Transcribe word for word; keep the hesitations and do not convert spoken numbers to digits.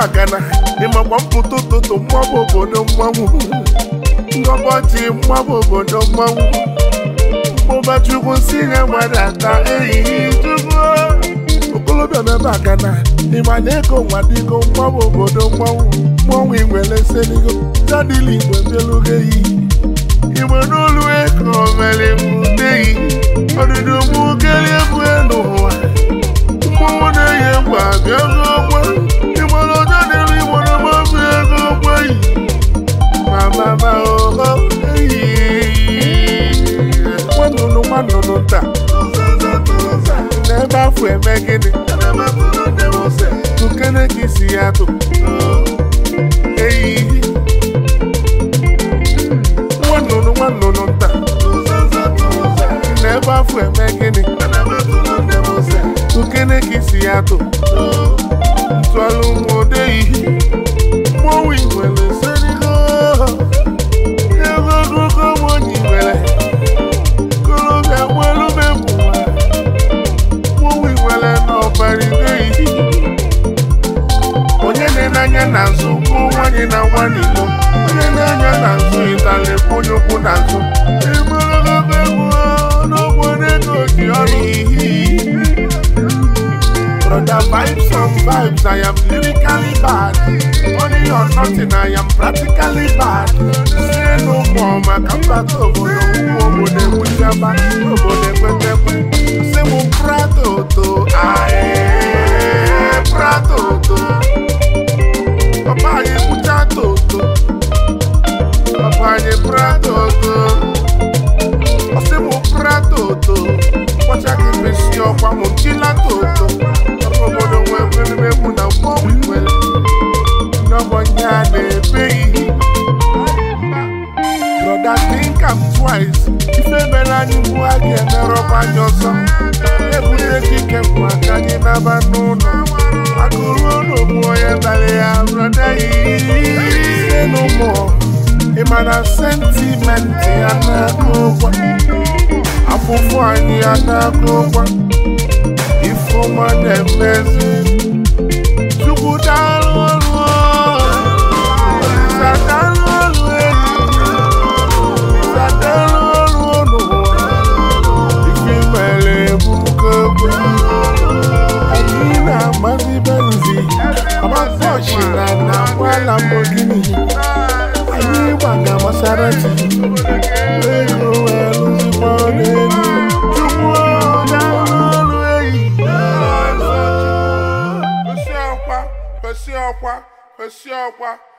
bagana ịmakwa mpụta ụtụtụ mmabụ obodo mmanwụ ngọbọchị mmabụ obodo mmanwụ mmụba chukwu si nye mmadụ aka ehihie chukwu okolobịa na bagana ịma na ego nwadịgo mmabụ obodo mmanwụ mmanwụ igwele seligo jadili igwe bịalugo eyi igbe n'olu ego mere mbuteyi ọdịdị mụ kelie egwu n'ụwa mmanwụ na-eyi egwu abịago ogbe ịgbara ọjọ dịrị igbo na mmabi ego ogbe yi mamama oho eyi nwanụnụ nwanụnụ nta n'ebe afọ eme gịnị tukene ka isi ya tụ eyi nwanụnụ nwanụnụ nta n'ebe afọ eme gịnị tukene ka isi ya tụ ntụalụ nwode ihe mmọnwụ igwele serigo ego ogogo nwonye igwele kolobịa nwelube bụwa mmọnwụ igwele n'ọbarigo ihe onye na-enanya na nzu bụ nwanyị na nwa n'ilo onye na-anya na nzu ịtali onye ukwu na nzu ịmaragogo egwu n'obodo ego ji ọrụ ihe brother vibes on vibes, I am lyrically bad. Money or nothing, I am practically bad. Say no more, my combat over the woman, the Wujaba, over the Wetepe. Say, mo prato to, aye, prato to. Papa, ye mutato to. Papa, ye prato to. Say, mo prato to. Watch I can miss your mama, chilla to. Obodo nwere mmegbu na mmọnwụ igwele n'ọgbọnye a na-ebe brother think am twice ife mere anyị mgbu a ga-emerọkwa anyị ọzọ ebute ekike bụ aka anyị naba n'ụlọ akụrụ n'ogbu onye dara ya brother ise n'ụmụ ịma na sentimenti ya na-akụ ụgwọ afụfụ anyị ya na-akụ ụgwọ ifuma nemezi chukwu daalụ ọrụ Isa daalụ ọrụ Isa daalụ ọrụ ọnụ ife mere ebuka egbe anyị na-amazi benzi amasọchi na na kwala mbogini anyị gbaga Maserati ego elu zikwa n'elu chukwu daalụ Pesi ọkwa, pesi ọkwa, pesi ọkwa.